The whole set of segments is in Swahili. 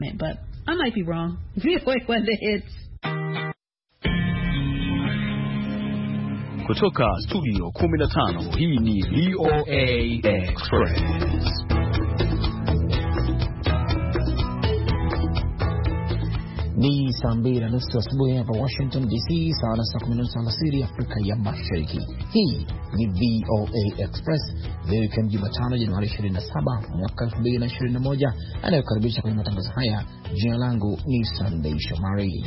but I might be wrong. VOA Weather Hits. Kutoka studio 15, hii ni VOA Express. Ni saa 2:30 asubuhi hapa Washington DC, sawa na saa 10:30 alasiri Afrika ya Mashariki. Hii ni VOA Express, leo ikiwa Jumatano Januari 27 mwaka 2021. Anayokaribisha kwenye matangazo haya, jina langu ni Sunday Shomari.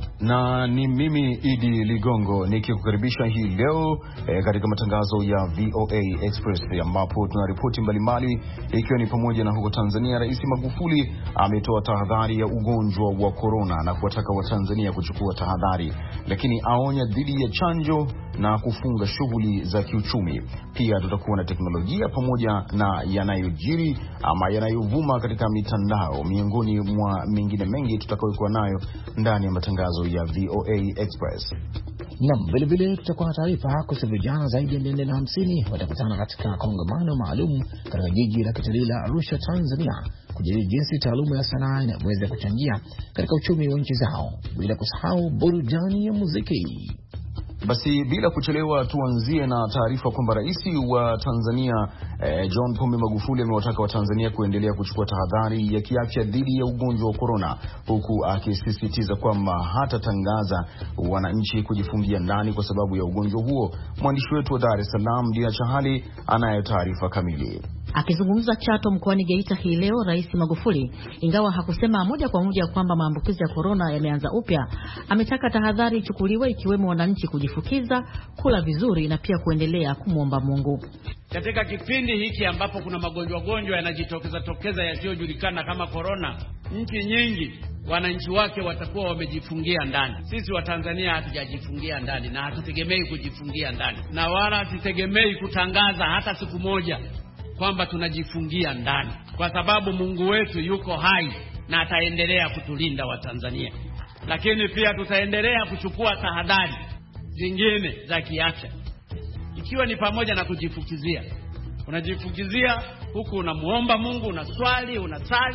Na ni mimi Idi Ligongo nikikukaribisha hii leo katika matangazo ya VOA Express, ambapo tuna ripoti mbalimbali ikiwa ni pamoja na huko Tanzania Rais Magufuli ametoa tahadhari ya ugonjwa wa corona na kuwataka Watanzania kuchukua tahadhari, lakini aonya dhidi ya chanjo na kufunga shughuli za kiuchumi. Pia tutakuwa na teknolojia pamoja na yanayojiri ama yanayovuma katika mitandao, miongoni mwa mengine mengi tutakayokuwa nayo ndani ya matangazo ya VOA Express. Vile vile tutakuwa na taarifa kuhusu vijana zaidi ya 450 watakutana katika kongamano maalum katika jiji la kitalii la Arusha, Tanzania, kujadili jinsi taaluma ya sanaa inaweza kuchangia katika uchumi wa nchi zao, bila kusahau burudani ya muziki. Basi bila kuchelewa, tuanzie na taarifa kwamba Rais wa Tanzania John Pombe Magufuli amewataka Watanzania kuendelea kuchukua tahadhari ya kiafya dhidi ya ugonjwa wa corona, huku akisisitiza kwamba hatatangaza wananchi kujifungia ndani kwa sababu ya ugonjwa huo. Mwandishi wetu wa Dar es Salaam Dina Chahali anayo taarifa kamili. Akizungumza Chato mkoani Geita hii leo, Rais Magufuli, ingawa hakusema moja kwa moja kwamba maambukizi ya corona yameanza upya, ametaka tahadhari ichukuliwe, ikiwemo wananchi kujifukiza, kula vizuri na pia kuendelea kumwomba Mungu. Katika kipindi hiki ambapo kuna magonjwa yanajitokeza yasiyojulikana kama corona, nchi nyingi wananchi wake watakuwa wamejifungia ndani. Sisi wa Tanzania hatujajifungia ndani na hatutegemei kujifungia ndani, na wala hatutegemei kutangaza hata siku moja kwamba tunajifungia ndani, kwa sababu Mungu wetu yuko hai na ataendelea kutulinda wa Tanzania. Lakini pia tutaendelea kuchukua tahadhari zingine za kiafya, ikiwa ni pamoja na kujifukizia. Unajifukizia huku unamuomba Mungu, unaswali, unasali,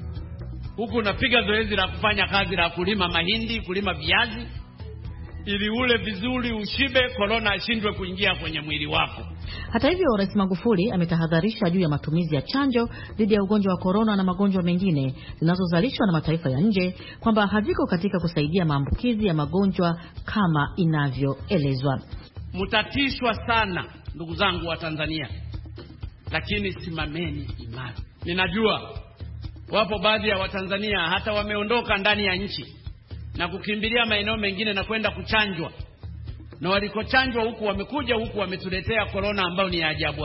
huku unapiga zoezi la kufanya kazi la kulima mahindi, kulima viazi, ili ule vizuri ushibe, corona ashindwe kuingia kwenye mwili wako. Hata hivyo, Rais Magufuli ametahadharisha juu ya matumizi ya chanjo dhidi ya ugonjwa wa corona na magonjwa mengine zinazozalishwa na mataifa ya nje, kwamba haviko katika kusaidia maambukizi ya magonjwa kama inavyoelezwa. Mtatishwa sana ndugu zangu wa Tanzania, lakini simameni imara. Ninajua wapo baadhi ya Watanzania hata wameondoka ndani ya nchi na kukimbilia maeneo mengine na kwenda kuchanjwa, na walikochanjwa huku wamekuja huku wametuletea corona ambayo ni ajabu.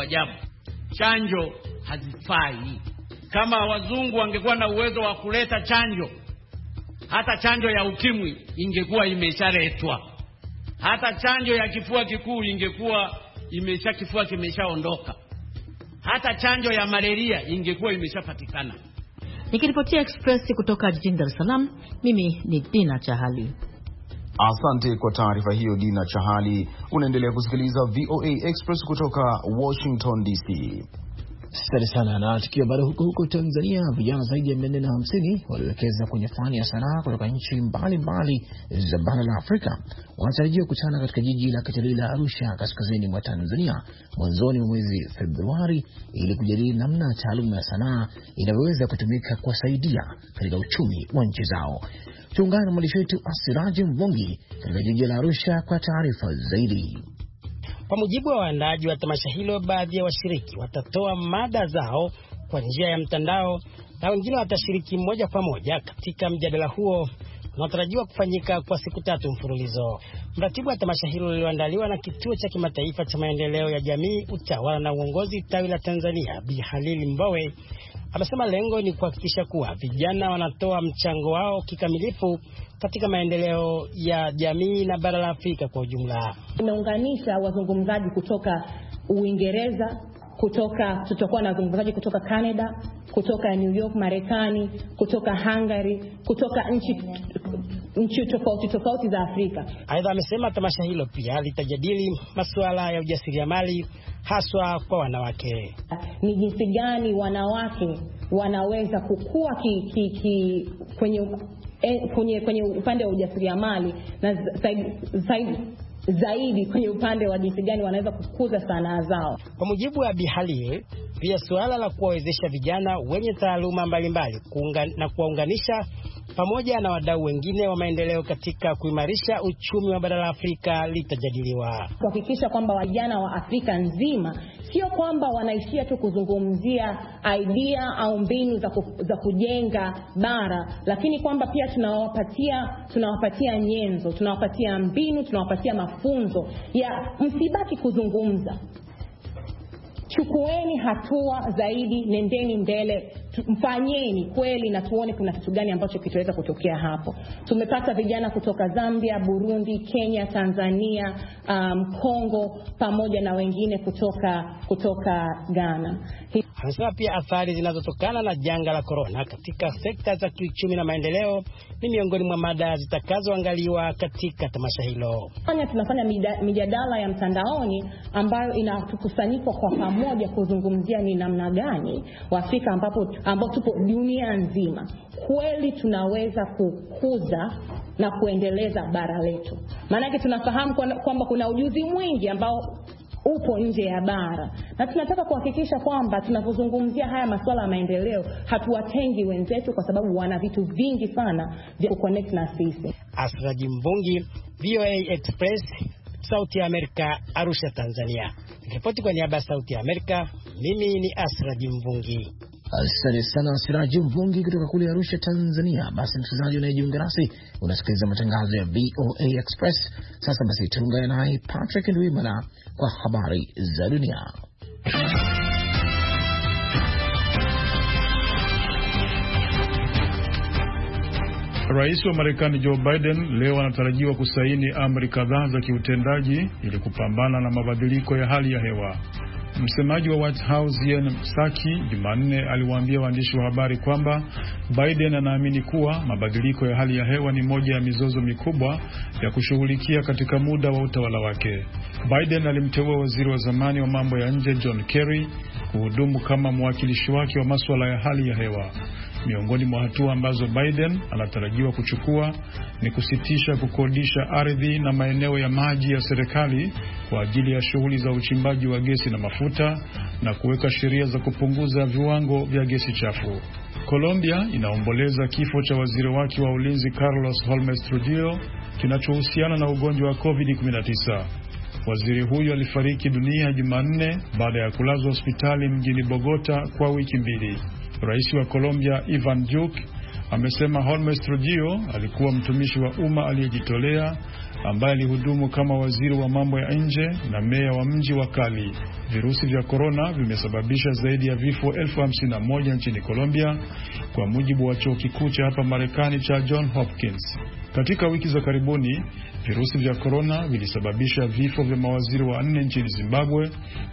Chanjo hazifai. Kama wazungu wangekuwa na uwezo wa kuleta chanjo, hata chanjo ya ukimwi ingekuwa imeshaletwa, hata chanjo ya kifua kikuu ingekuwa kifua kimeshaondoka, hata chanjo ya malaria ingekuwa imeshapatikana. Nikiripotia Express kutoka jijini Dar es Salaam, mimi ni Dina Chahali. Asante kwa taarifa hiyo Dina Chahali. Unaendelea kusikiliza VOA Express kutoka Washington DC. Asante sana. Na tukiwa bado huko Tanzania, vijana zaidi ya 450 waliwekeza kwenye fani ya sanaa kutoka nchi mbalimbali za bara la Afrika wanatarajiwa kukutana katika jiji la kitalii la Arusha, kaskazini mwa Tanzania, mwanzoni mwa mwezi Februari, ili kujadili namna taaluma ya sanaa inavyoweza kutumika kuwasaidia katika uchumi wa nchi zao. Tuungane na mwandishi wetu Asiraji Mvungi katika jiji la Arusha kwa taarifa zaidi. Kwa mujibu wa waandaaji wa tamasha hilo, baadhi ya washiriki watatoa mada zao kwa njia ya mtandao na wengine watashiriki moja kwa moja katika mjadala huo unaotarajiwa kufanyika kwa siku 3 mfululizo. Mratibu wa tamasha hilo lililoandaliwa na Kituo cha Kimataifa cha Maendeleo ya Jamii, Utawala na Uongozi tawi la Tanzania, Bi Halili Mbowe, amesema lengo ni kuhakikisha kuwa vijana wanatoa mchango wao kikamilifu katika maendeleo ya jamii na bara la Afrika kwa ujumla. Tumeunganisha wazungumzaji kutoka Uingereza, tutakuwa na wazungumzaji kutoka Canada, kutoka New York Marekani, kutoka Hungary, kutoka nchi tofauti za Afrika. Aidha, amesema tamasha hilo pia litajadili masuala ya ujasiriamali haswa kwa wanawake. Ni jinsi gani wanawake wanaweza kukua kwenye upande wa ujasiriamali na zaidi kwenye upande wa jinsi gani wanaweza kukuza sanaa zao. Kwa mujibu wa Bi Halil, pia suala la kuwawezesha vijana wenye taaluma mbalimbali na kuwaunganisha pamoja na wadau wengine wa maendeleo katika kuimarisha uchumi wa bara la Afrika litajadiliwa. Kuhakikisha kwamba vijana wa Afrika nzima sio kwamba wanaishia tu kuzungumzia idea au mbinu za kujenga bara, lakini kwamba pia tunawapatia nyenzo, tunawapatia mbinu, tunawapatia mafunzo ya msibaki kuzungumza. Chukueni hatua zaidi, nendeni mbele, mfanyeni kweli na tuone kuna kitu gani ambacho kitaweza kutokea hapo. Tumepata vijana kutoka Zambia, Burundi, Kenya, Tanzania, Kongo pamoja na wengine kutoka Ghana. Anasema pia athari zinazotokana na janga la corona katika sekta za kiuchumi na maendeleo ni miongoni mwa mada zitakazoangaliwa katika tamasha hilo. Tunafanya mijadala ya mtandaoni ambayo inatukusanyika kwa pamoja kuzungumzia ni namna gani Waafrika ambao tupo dunia nzima kweli tunaweza kukuza na kuendeleza bara letu. Maana tunafahamu kwamba kuna ujuzi mwingi ambao upo nje ya bara, na tunataka kuhakikisha kwamba tunapozungumzia haya masuala ya maendeleo hatuwatengi wenzetu, kwa sababu wana vitu vingi sana vya kuconnect na sisi. Asraji Mvungi, VOA Express, Sauti ya Amerika, Arusha, Tanzania. Ripoti kwa niaba ya Sauti ya Amerika, mimi ni Asraji Mvungi. Asante sana Siraji Mvungi kutoka kule Arusha, Tanzania. Basi msikilizaji unayejiunga nasi, unasikiliza matangazo ya VOA Express. Sasa basi tuungane naye Patrick Ndwimana kwa habari za dunia. Rais wa Marekani Joe Biden leo anatarajiwa kusaini amri kadhaa za kiutendaji ili kupambana na mabadiliko ya hali ya hewa. Msemaji wa White House Jen Psaki Jumanne aliwaambia waandishi wa habari kwamba Biden anaamini kuwa mabadiliko ya hali ya hewa ni moja ya mizozo mikubwa ya kushughulikia katika muda wa utawala wake. Biden alimteua waziri wa zamani wa mambo ya nje John Kerry kuhudumu kama mwakilishi wake wa masuala ya hali ya hewa. Miongoni mwa hatua ambazo Biden anatarajiwa kuchukua ni kusitisha kukodisha ardhi na maeneo ya maji ya serikali kwa ajili ya shughuli za uchimbaji wa gesi na mafuta na kuweka sheria za kupunguza viwango vya gesi chafu. Colombia inaomboleza kifo cha waziri wake wa ulinzi Carlos Holmes Trujillo kinachohusiana na ugonjwa wa COVID-19. Waziri huyo alifariki dunia Jumanne baada ya kulazwa hospitali mjini Bogota kwa wiki mbili. Rais wa Colombia Ivan Duque amesema Holmes Trujillo alikuwa mtumishi wa umma aliyejitolea ambaye alihudumu kama waziri wa mambo ya nje na meya wa mji wa Cali. Virusi vya corona vimesababisha zaidi ya vifo 51,000 nchini Colombia kwa mujibu wa chuo kikuu cha hapa Marekani cha John Hopkins. Katika wiki za karibuni, virusi vya corona vilisababisha vifo vya mawaziri 4 nchini Zimbabwe,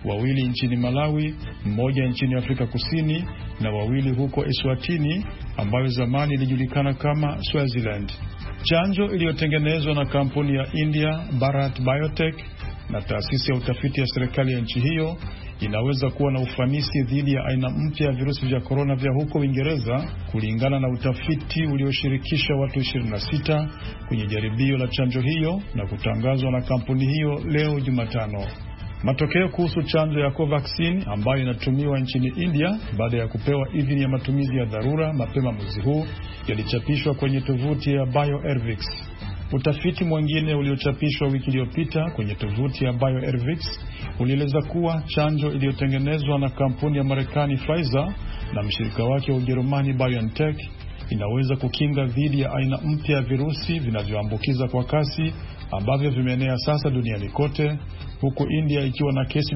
2 nchini Malawi, 1 nchini Afrika Kusini na 2 huko Eswatini ambayo zamani ilijulikana kama Swaziland. Chanjo iliyotengenezwa na kampuni ya India Bharat Biotech na taasisi ya utafiti ya serikali ya nchi hiyo inaweza kuwa na ufanisi dhidi ya aina mpya ya virusi vya corona vya huko Uingereza, kulingana na utafiti ulioshirikisha watu 26 kwenye jaribio la chanjo hiyo na kutangazwa na kampuni hiyo leo Jumatano. Matokeo kuhusu chanjo ya Covaxin ambayo inatumiwa nchini India baada ya kupewa idhini ya matumizi ya dharura mapema mwezi huu yalichapishwa kwenye tovuti ya BioErvix. Utafiti mwingine uliochapishwa wiki iliyopita kwenye tovuti ya BioErvix ulieleza kuwa chanjo iliyotengenezwa na kampuni ya Marekani Pfizer na mshirika wake wa Ujerumani BioNTech inaweza kukinga dhidi ya aina mpya ya virusi vinavyoambukiza kwa kasi ambavyo vimeenea sasa duniani kote, huku India ikiwa na kesi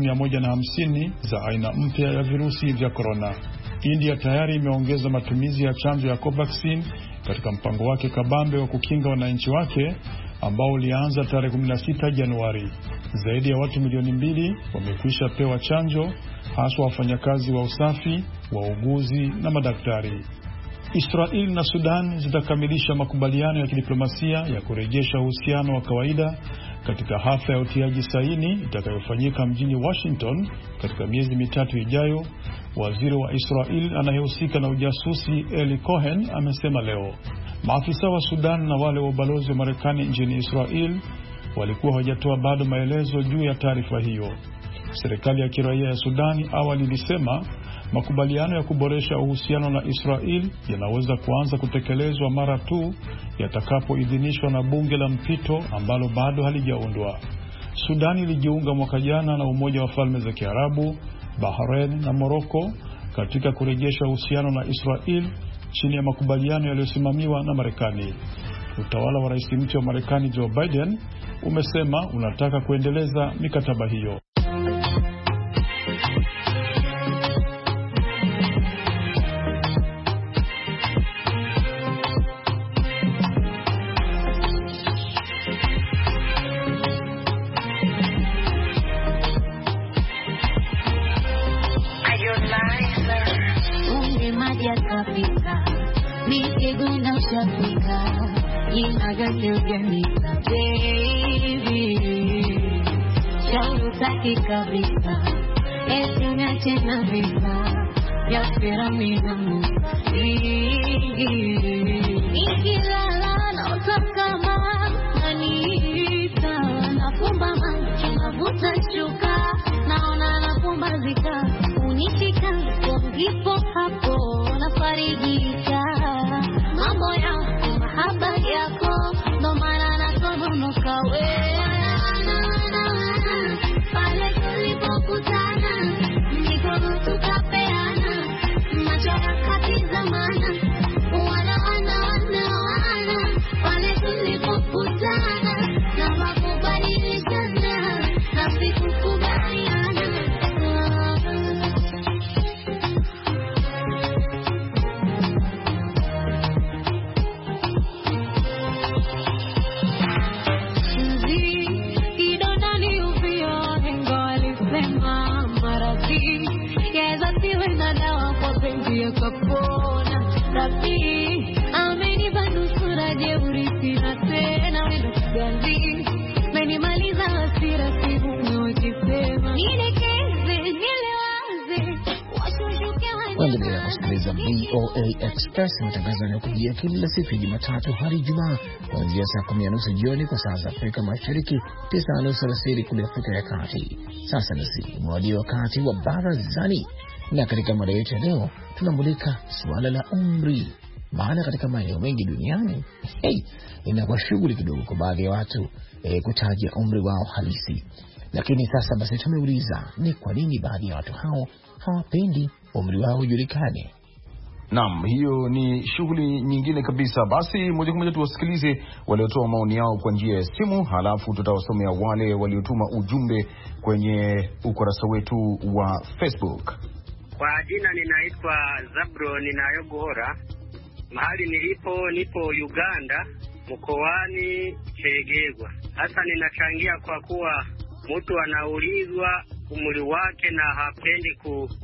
150 za aina mpya ya virusi vya corona. India tayari imeongeza matumizi ya chanjo ya Covaxin katika mpango wake kabambe wa kukinga wananchi wake ambao ulianza tarehe 16 Januari. Zaidi ya watu milioni 2 wamekwisha pewa chanjo, hasa wafanyakazi wa usafi, wauguzi na madaktari. Israel na Sudan zitakamilisha makubaliano ya kidiplomasia ya kurejesha uhusiano wa kawaida Katika hafla ya utiaji saini itakayofanyika mjini Washington katika miezi mitatu ijayo, waziri wa Israel anayehusika na ujasusi Eli Cohen amesema leo. Maafisa wa Sudan na wale wa ubalozi wa Marekani nchini Israel walikuwa hawajatoa bado maelezo juu ya taarifa hiyo. Serikali ya kiraia ya Sudani awali ilisema makubaliano ya kuboresha uhusiano na Israel yanaweza kuanza kutekelezwa mara tu yatakapoidhinishwa na bunge la mpito ambalo bado halijaundwa. Sudani ilijiunga mwaka jana na Umoja wa Falme za Kiarabu, Bahrain na Morocco katika kurejesha uhusiano na Israel chini ya makubaliano yaliyosimamiwa na Marekani. Utawala wa rais mpya wa Marekani Joe Biden umesema unataka kuendeleza mikataba hiyo. Endelea kusikiliza VOA Express, matangazo yanayokujia kila siku ya Jumatatu hadi Ijumaa kuanzia saa 10:30 jioni kwa saa za Afrika Mashariki, 9:30 alasiri kule Afrika ya Kati. Sasa basi, umewadia wakati wa barazani, na katika mada yetu leo tunamulika suala la umri. Maana katika maeneo mengi duniani inakuwa shughuli kidogo kwa baadhi ya watu kutaja umri wao halisi. Lakini sasa basi tumeuliza, ni kwa nini baadhi ya watu hao hawapendi umri wao ujulikane? Naam, hiyo ni shughuli nyingine kabisa. Basi moja kwa moja tuwasikilize waliotoa maoni yao kwa njia ya simu, halafu tutawasomea wale waliotuma ujumbe kwenye ukurasa wetu wa Facebook. Kwa jina ninaitwa Zabro Ninayogora. Mahali nipo Uganda, mkoani Chegegwa. Hasa ninachangia kwa kuwa mtu anaulizwa umri wake na hapendi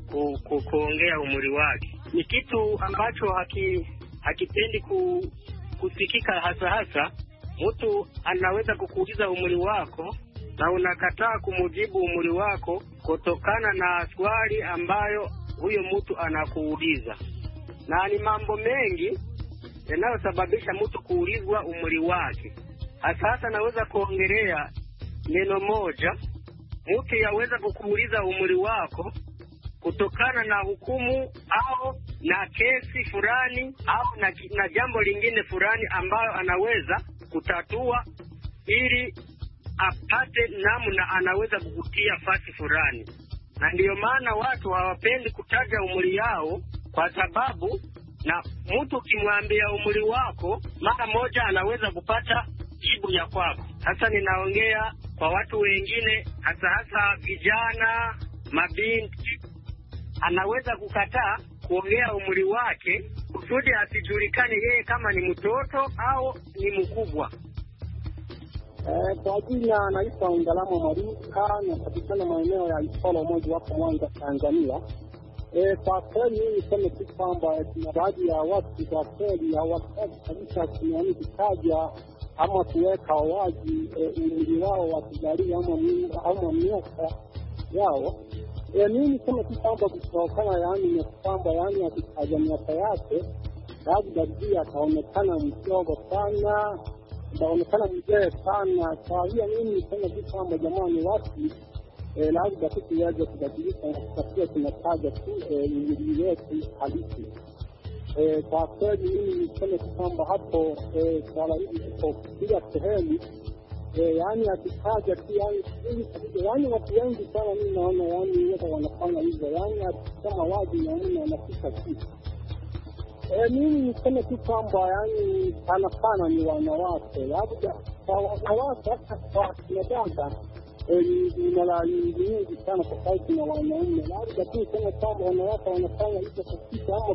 kuongea umri wake. Ni kitu ambacho hakipendi kusikika hasa. Mtu anaweza kukuuliza umri wako na unakataa kumujibu umri wako kutokana na swali ambayo huyo mtu anakuuliza. Na ni mambo mengi yanayosababisha mtu kuulizwa umri wake. Hasa naweza kuongelea neno moja. Mtu yaweza kukuuliza umri wako kutokana na hukumu au na kesi fulani au na jambo lingine fulani ambayo anaweza kutatua ili apate namna anaweza kukutia fasi fulani. Na ndiyo maana watu hawapendi kutaja umri yao, kwa sababu na mtu ukimwambia umri wako mara moja anaweza kupata jibu ya kwako. Sasa ninaongea kwa watu wengine, hasa vijana, mabinti, anaweza kukataa kuongea umri wake kusudi asijulikane yeye kama ni mtoto au ni mkubwa. Kwa jina naitwa Ngalamo Marika, napatikana maeneo ya Isolo moja hapo Mwanza, Tanzania. Kwa kweli niseme tu kwamba kuna baadhi ya watu kwa kweli hawataki kabisa kutaja ama kuweka wazi umri wao wa kuzaliwa ama miaka yao. Mimi kama kwamba kutokana yani kwamba yani akitaja miaka yake labda pia ataonekana mdogo sana, ataonekana mzee sana. Kwa hiyo mimi kama kwamba jamani watu labda tuweze kubadilika na kufikia tunataja tu umri wetu halisi. Kwa kweli mimi niseme kwamba hapo swala hili liko kila sehemu. Yani akitaja tu yani watu wengi sana mimi naona yani wote wanafanya hivyo, yani akisema wazi na mimi anafika kitu. Mimi niseme tu kwamba yani sana ni wanawake, labda kwa wanawake hata kwa kinadada ni mara nyingi sana kwa sababu na wanaume, labda tu kama kwamba wanawake wanafanya hivyo kabisa ama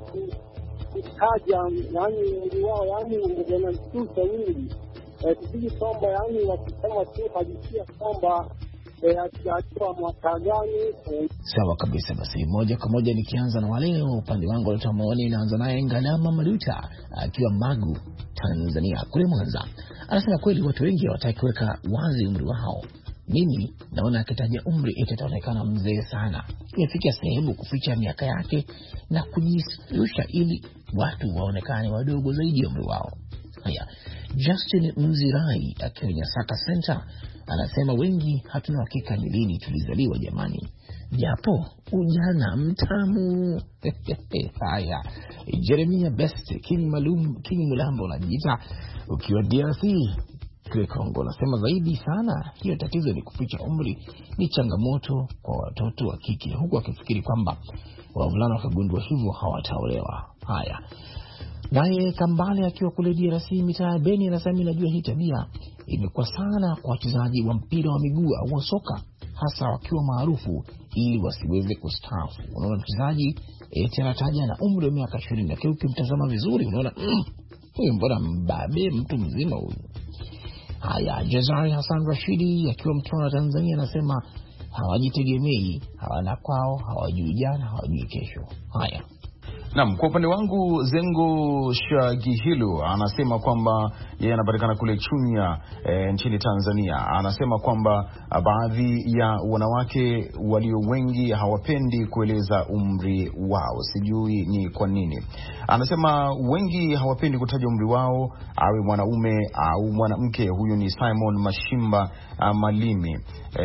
kutaja yani wao yani wanashtuka wingi. Tusiji kwamba yani wakisema tu hajisia kwamba hajatoa mwaka gani. Sawa kabisa. Basi moja kwa moja nikianza na wale upande wangu walitoa maoni, naanza naye Ngalama Maluta akiwa Magu, Tanzania kule Mwanza. Anasema kweli watu wengi hawataki kuweka wazi umri wao. Mimi naona akitaja umri itaonekana mzee sana. Imefikia sehemu kuficha miaka yake na kujisifia ili watu waonekane wadogo zaidi ya umri wao. Haya, Justin Mzirai akiwa Nyasaka Center anasema wengi hatuna hakika ni lini tulizaliwa jamani, japo ujana mtamu. Haya, Jeremia Best King Mulambo unajiita ukiwa DRC kule Kongo, anasema zaidi sana hiyo tatizo ni kuficha umri ni changamoto kwa watoto wa kike, huku akifikiri kwamba wavulana wakagundua hivyo hawataolewa. Haya, naye Kambale akiwa kule DRC mitaa Beni anasema najua hii tabia imekuwa sana kwa wachezaji wa mpira wa miguu au soka, hasa wakiwa maarufu ili wasiweze kustaafu. Unaona mchezaji anataja na umri wa miaka 20, lakini ukimtazama vizuri unaona huyu mbona mbabe, mtu mzima huyu. Haya, Jazari Hassan Rashidi akiwa Mtwara Tanzania anasema hawajitegemei, hawana kwao, hawajui jana, hawajui kesho. Haya. Naam, kwa upande wangu Zengo Shagihilo anasema kwamba yeye anapatikana kule Chunya nchini Tanzania. Anasema kwamba baadhi ya wanawake walio wengi hawapendi kueleza umri wao, sijui ni kwa nini. Anasema wengi hawapendi kutaja umri wao, awe mwanaume au mwanamke. Huyu ni Simon Mashimba Malimi.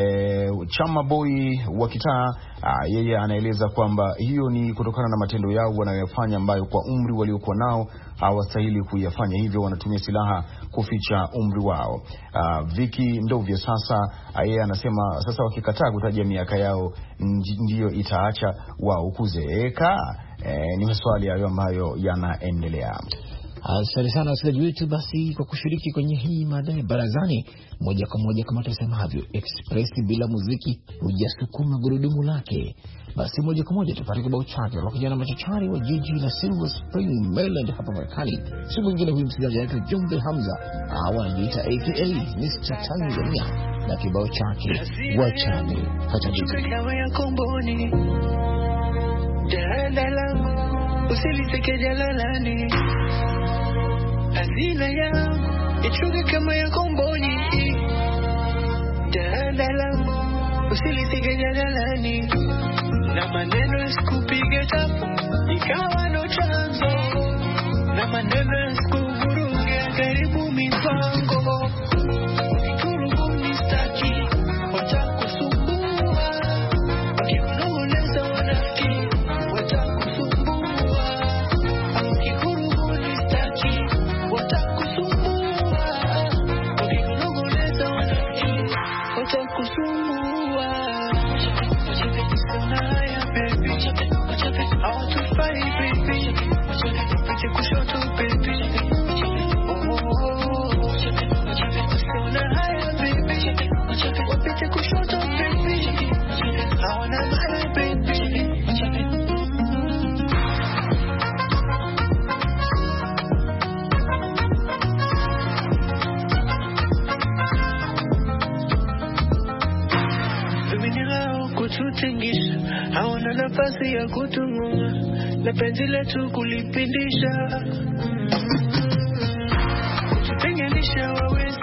Chama boy wa kitaa, yeye anaeleza kwamba hiyo ni kutokana na matendo yao wanayofanya ambayo kwa umri waliokuwa nao hawastahili kuyafanya, hivyo wanatumia silaha kuficha umri wao. Viki Ndovya sasa yeye anasema sasa wakikataa kutaja miaka yao ndiyo itaacha wao kuzeeka. Ni maswali hayo ambayo yanaendelea. Asante sana wasikilizaji wetu basi kwa kushiriki kwenye hii mada barazani. Moja kwa moja kama tusemavyo, express bila muziki hujasukuma gurudumu lake. Basi moja kwa moja tupate kibao chake kwa kijana machachari wa jiji la Silver Spring, Maryland hapa Marekani. Si mwingine huyu msikilizaji wetu Jumbe Hamza, anajiita aka Mr. Tanzania, na kibao chake Wachane. Usiliteke jalalani, hazina yangu ichuge kama ya komboni. Jalalani, usiliteke jalalani, na maneno isikupige tapu ikawa ndo chanzo, na maneno isikuvuruge karibu mipango. Kurubu mistaki watakusumbua, wakikunongoneza wanafiki hawana nafasi ya kutumua na penzi letu kulipindisha, kututenganisha wawezi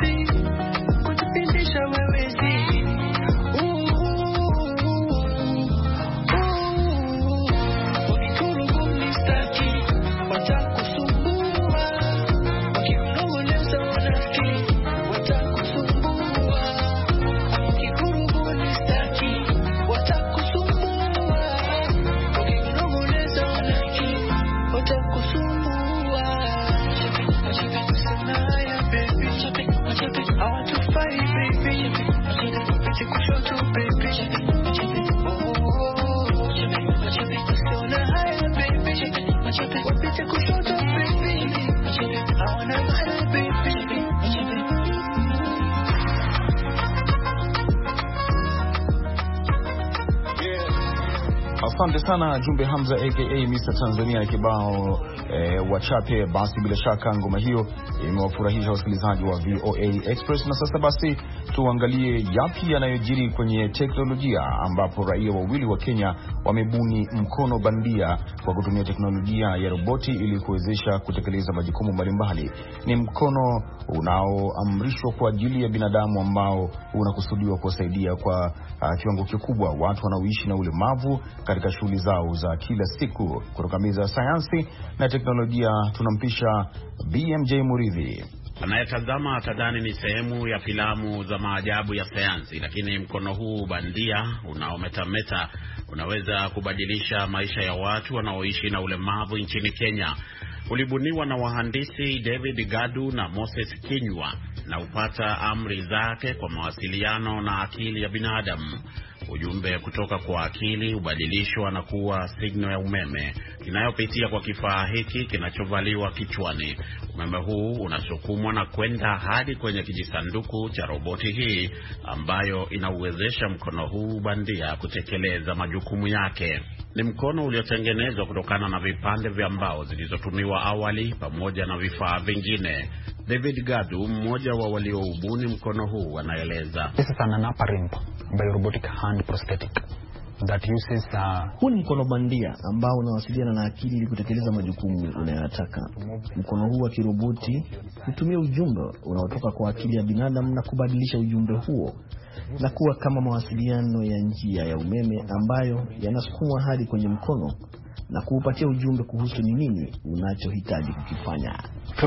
Asante sana Jumbe Hamza aka Mr. Tanzania na kibao wachape. Basi bila shaka ngoma hiyo imewafurahisha wasikilizaji wa VOA Express. Na sasa basi tuangalie yapi yanayojiri kwenye teknolojia, ambapo raia wawili wa Kenya wamebuni mkono bandia kwa kutumia teknolojia ya roboti ili kuwezesha kutekeleza majukumu mbalimbali. Ni mkono unaoamrishwa kwa ajili ya binadamu ambao unakusudiwa kuwasaidia kwa kiwango kikubwa watu wanaoishi na ulemavu katika shughuli zao za kila siku. Kutoka meza ya sayansi na teknolojia tunampisha BMJ Muridhi. Anayetazama atadhani ni sehemu ya filamu za maajabu ya sayansi, lakini mkono huu bandia unaometameta unaweza kubadilisha maisha ya watu wanaoishi na ulemavu nchini Kenya. Ulibuniwa na wahandisi David Gadu na Moses Kinyua na upata amri zake kwa mawasiliano na akili ya binadamu. Ujumbe kutoka kwa akili ubadilishwa na kuwa signal ya umeme inayopitia kwa kifaa hiki kinachovaliwa kichwani. Umeme huu unasukumwa na kwenda hadi kwenye kijisanduku cha roboti hii ambayo inauwezesha mkono huu bandia kutekeleza majukumu yake. Ni mkono uliotengenezwa kutokana na vipande vya mbao zilizotumiwa awali pamoja na vifaa vingine. David Gadu, mmoja wa walioubuni mkono huu, anaeleza. This is an upper limb biorobotic hand prosthetic that uses huu ni mkono bandia ambao unawasiliana na akili ili kutekeleza majukumu unayotaka. Mkono huu wa kiroboti hutumia ujumbe unaotoka kwa akili ya binadamu na kubadilisha ujumbe huo na kuwa kama mawasiliano ya njia ya umeme ambayo yanasukumwa hadi kwenye mkono na kuupatia ujumbe kuhusu ni nini unachohitaji kukifanya.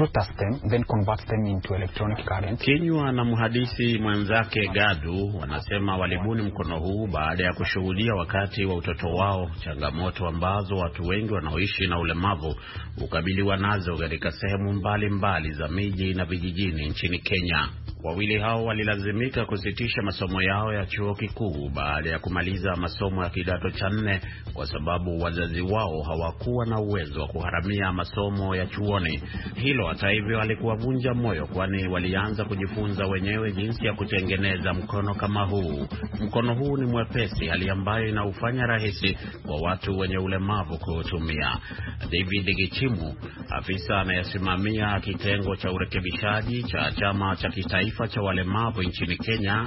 Then converts them into electronic current. Kinyua na mhandisi mwenzake Gadu wanasema walibuni mkono huu baada ya kushuhudia wakati wa utoto wao changamoto ambazo watu wengi wanaoishi na ulemavu ukabiliwa nazo katika sehemu mbalimbali za miji na vijijini nchini Kenya. Wawili hao walilazimika kusitisha masomo yao ya chuo kikuu baada ya kumaliza masomo ya kidato cha 4 kwa sababu wazazi wao hawakuwa na uwezo wa kuharamia masomo ya chuoni. Hilo hata hivyo alikuwavunja moyo, kwani walianza kujifunza wenyewe jinsi ya kutengeneza mkono kama huu. Mkono huu ni mwepesi, hali ambayo inaufanya rahisi kwa watu wenye ulemavu kuutumia. David Gichimu, afisa anayesimamia kitengo cha urekebishaji cha chama cha kitaifa cha walemavu nchini Kenya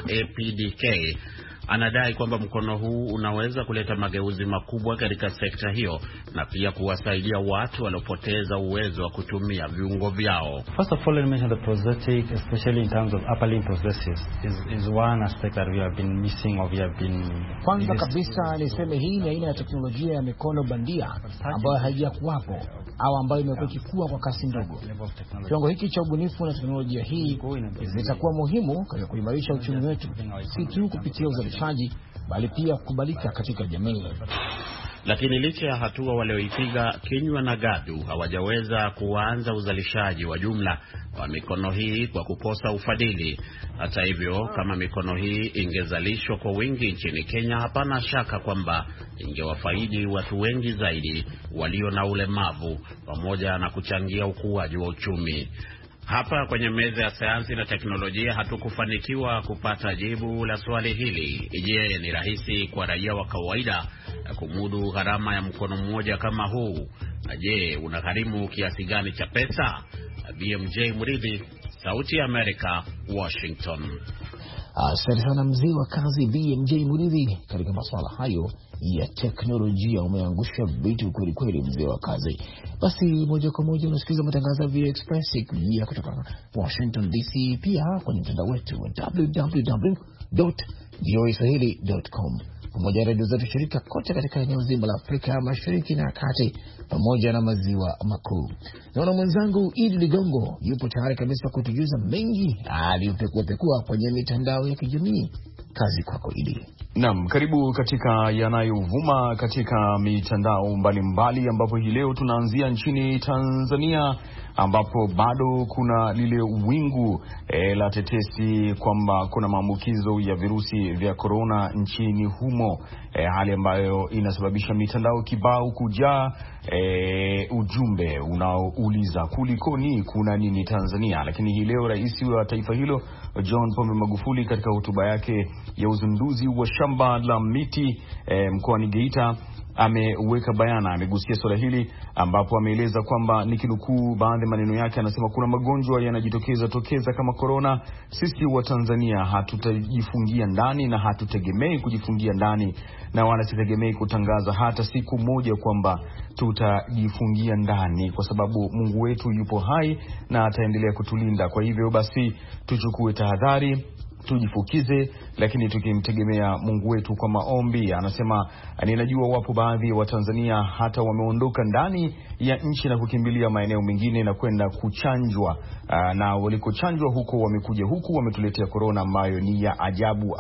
APDK, anadai kwamba mkono huu unaweza kuleta mageuzi makubwa katika sekta hiyo na pia kuwasaidia watu waliopoteza uwezo wa kutumia viungo vyao. First of all, I mention the prosthetic, especially in terms of upper limb prosthesis, is one aspect that we have been missing or we have been. Kwanza kabisa niseme hii ni aina ya teknolojia ya mikono bandia ambayo haijakuwapo au ambayo imekuwa ikikua kwa kasi ndogo. Kiwango hiki cha ubunifu na teknolojia hii zitakuwa muhimu katika kuimarisha uchumi wetu, si tu kupitia uzalishaji bali pia kukubalika katika jamii. Lakini licha ya hatua walioipiga, Kinyua na Gadu hawajaweza kuanza uzalishaji wa jumla wa mikono hii kwa kukosa ufadhili. Hata hivyo, kama mikono hii ingezalishwa kwa wingi nchini Kenya, hapana shaka kwamba ingewafaidi watu wengi zaidi walio na ulemavu pamoja na kuchangia ukuaji wa uchumi. Hapa kwenye meza ya sayansi na teknolojia hatukufanikiwa kupata jibu la swali hili. Je, ni rahisi kwa raia wa kawaida kumudu gharama ya mkono mmoja kama huu? Na je, unagharimu kiasi gani cha pesa? BMJ Muridhi, Sauti ya Amerika, Washington. Asante sana mzee wa kazi BMJ Muridhi katika masuala hayo ya teknolojia. Umeangusha vitu kweli kweli mzee wa kazi. Basi moja kwa moja unasikiliza matangazo ya VOA Express ya kutoka Washington DC, pia kwenye mtandao wetu wa www.voaswahili.com, pamoja na redio zetu shirika kote katika eneo zima la Afrika Mashariki na Kati pamoja na maziwa makuu. Naona mwenzangu Idi Ligongo yupo tayari kabisa kutujuza mengi aliyopekua kwenye mitandao ya kijamii. Kazi kwako Idi. Naam, karibu katika yanayovuma katika mitandao mbalimbali, ambapo hii leo tunaanzia nchini Tanzania, ambapo bado kuna lile wingu la tetesi kwamba kuna maambukizo ya virusi vya corona nchini humo, hali ambayo inasababisha mitandao kibao kujaa ujumbe unaouliza kulikoni, kuna nini Tanzania. Lakini hii leo rais wa taifa hilo John Pombe Magufuli katika hotuba yake ya uzinduzi wa shamba la miti mkoani Geita ameweka bayana, amegusia swala hili ambapo ameeleza kwamba nikinukuu baadhi maneno yake, anasema kuna magonjwa yanajitokeza kama corona. Sisi wa Tanzania hatutajifungia ndani na hatutegemei kujifungia ndani, na wala sitegemei kutangaza hata siku moja kwamba tutajifungia ndani, kwa sababu Mungu wetu yupo hai na ataendelea kutulinda. Kwa hivyo basi tuchukue tahadhari, tujifukize, lakini tukimtegemea Mungu wetu kwa maombi. Anasema ninajua wapo baadhi ya Watanzania hata wameondoka ndani ya nchi na kukimbilia maeneo mengine na kwenda kuchanjwa, na walikochanjwa huko wamekuja huku wametuletea corona ambayo ni ya ajabu.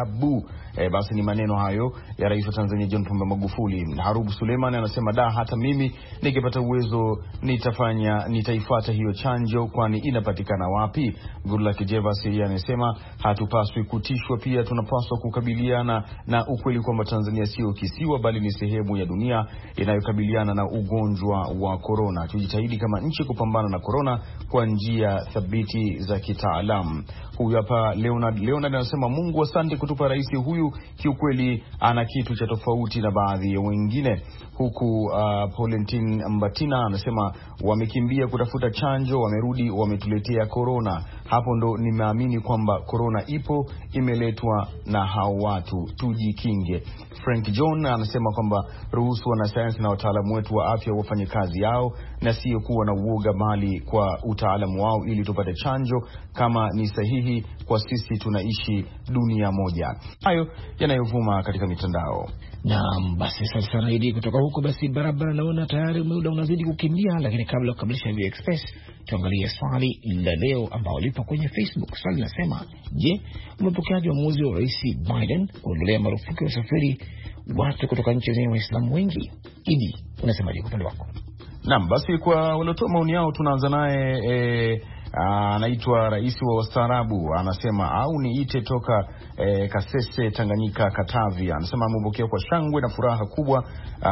Basi ni maneno hayo ya Rais wa Tanzania John Pombe Magufuli. Harubu Suleiman anasema hata mimi nikipata uwezo nitaifuata hiyo chanjo, kwani inapatikana wapi? Goodluck Jevas anasema hatupaswi kutishwa, pia tunapaswa kukabiliana na ukweli kwamba Tanzania sio kisiwa bali ni sehemu ya dunia inayokabiliana na ugonjwa wa corona. Tujitahidi kama nchi kupambana na corona kwa njia thabiti za kitaalamu. Huyu hapa Leonard anasema Mungu asante kutupa rais huyu, kiukweli ana kitu cha tofauti na baadhi ya wengine. Huku Pauline Mbatina anasema wamekimbia kutafuta chanjo, wamerudi wametuletea corona. Hapo ndo nimeamini kwamba corona ipo, imeletwa na hao watu, tujikinge. Frank John anasema kwamba ruhusu wanasayansi na wataalamu wetu wa afya wafanye kazi yao na sio kuwa na uoga, bali kwa utaalamu wao ili tupate chanjo kama ni sahihi, kwa sisi tunaishi dunia moja. Hayo yanayovuma katika mitandao. Naam, basi sasa zaidi kutoka huko basi barabara, naona tayari muda unazidi kukimbia, lakini kabla kukamilisha hivi express tuangalie swali la leo ambao lipo kwenye Facebook. Swali linasema, je, umepokeaje uamuzi wa Rais Biden kuondolea marufuku ya usafiri watu kutoka nchi zenye Waislamu wengi? Idi, unasemaje kwa upande wako? Naam, basi kwa waliotoa maoni yao tunaanza naye anaitwa Rais wa Wastaarabu, anasema au niite toka Kasese, Tanganyika, Katavi. Anasema amepokea kwa shangwe na furaha kubwa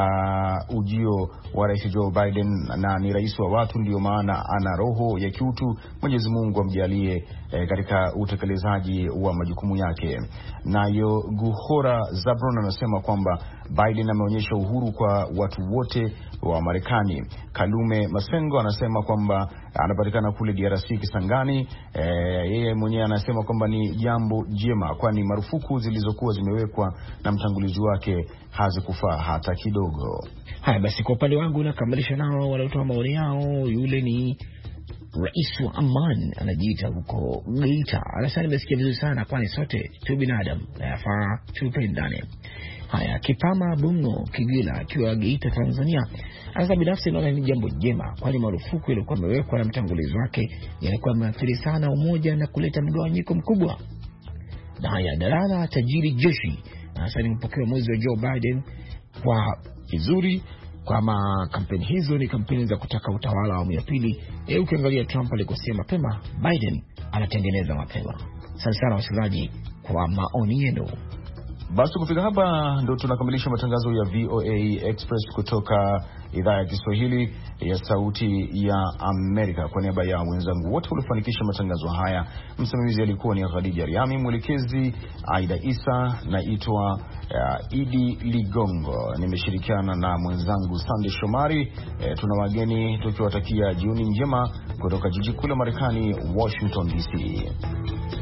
ujio wa Rais Joe Biden, na ni rais wa watu, ndio maana ana roho ya kiutu. Mwenyezi Mungu amjalie katika utekelezaji wa majukumu yake. Nayo Guhora Zabron anasema kwamba Biden ameonyesha uhuru kwa watu wote wa Marekani. Kalume Masengo anasema kwamba anapatikana kule DRC Kisangani. Yeye mwenyewe anasema kwamba ni jambo jema, kwani marufuku zilizokuwa zimewekwa na mtangulizi wake hazikufaa hata kidogo. Haya basi, kwa upande wangu nakamilisha nao waliotoa maoni yao. Yule ni Rais wa Aman, anajiita huko Geita. Anasema nimesikia vizuri sana, kwani sote tu binadamu na yafaa tupendane. Haya, Kipama Bungo Kigila akiwa Geita, Tanzania, anasema binafsi naona ni jambo jema, kwani marufuku ilikuwa imewekwa na mtangulizi wake yalikuwa yameathiri sana umoja na kuleta mgawanyiko mkubwa. Na haya, Darala Tajiri Jeshi anasema nimepokea uamuzi wa Joe Biden kwa vizuri, kama kampeni hizo ni kampeni za kutaka utawala wa awamu ya pili. Ukiangalia Trump alikosema mapema, Biden anatengeneza mapema. Asante sana wasikilizaji kwa maoni yenu. Basi kufika hapa ndo tunakamilisha matangazo ya VOA Express kutoka idhaa ya Kiswahili ya Sauti ya Amerika. Kwa niaba ya wenzangu wote waliofanikisha matangazo haya, msimamizi alikuwa ni Khadija Riami, mwelekezi Aida Isa, naitwa Idi Ligongo, nimeshirikiana na mwenzangu Sande Shomari. Tuna wageni tukiwatakia jioni njema kutoka jiji kuu la Marekani, Washington DC.